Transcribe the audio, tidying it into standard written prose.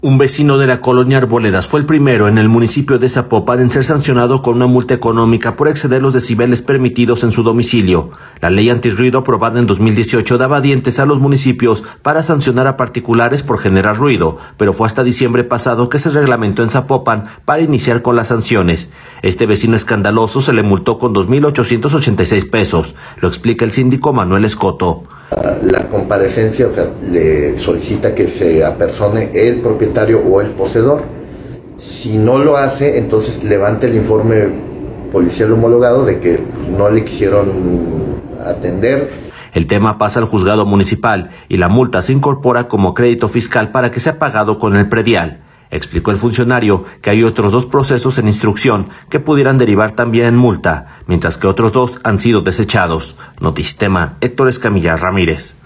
Un vecino de la colonia Arboledas fue el primero en el municipio de Zapopan en ser sancionado con una multa económica por exceder los decibeles permitidos en su domicilio. La ley antirruido aprobada en 2018 daba dientes a los municipios para sancionar a particulares por generar ruido, pero fue hasta diciembre pasado que se reglamentó en Zapopan para iniciar con las sanciones. Este vecino escandaloso se le multó con 2,886 pesos, lo explica el síndico Manuel Escoto. La comparecencia, o sea, le solicita que se apersone el propietario o el poseedor. Si no lo hace, entonces levanta el informe policial homologado de que no le quisieron atender. El tema pasa al juzgado municipal y la multa se incorpora como crédito fiscal para que sea pagado con el predial. Explicó el funcionario que hay otros 2 procesos en instrucción que pudieran derivar también en multa, mientras que otros 2 han sido desechados. Notistema, Héctor Escamilla Ramírez.